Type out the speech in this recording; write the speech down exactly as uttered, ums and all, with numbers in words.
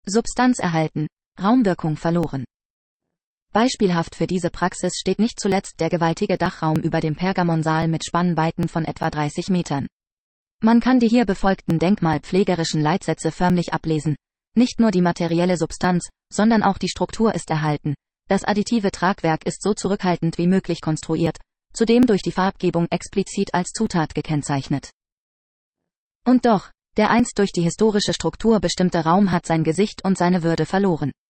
Substanz erhalten, Raumwirkung verloren. Beispielhaft für diese Praxis steht nicht zuletzt der gewaltige Dachraum über dem Pergamonsaal mit Spannweiten von etwa dreißig Metern. Man kann die hier befolgten denkmalpflegerischen Leitsätze förmlich ablesen. Nicht nur die materielle Substanz, sondern auch die Struktur ist erhalten. Das additive Tragwerk ist so zurückhaltend wie möglich konstruiert, zudem durch die Farbgebung explizit als Zutat gekennzeichnet. Und doch, der einst durch die historische Struktur bestimmte Raum hat sein Gesicht und seine Würde verloren.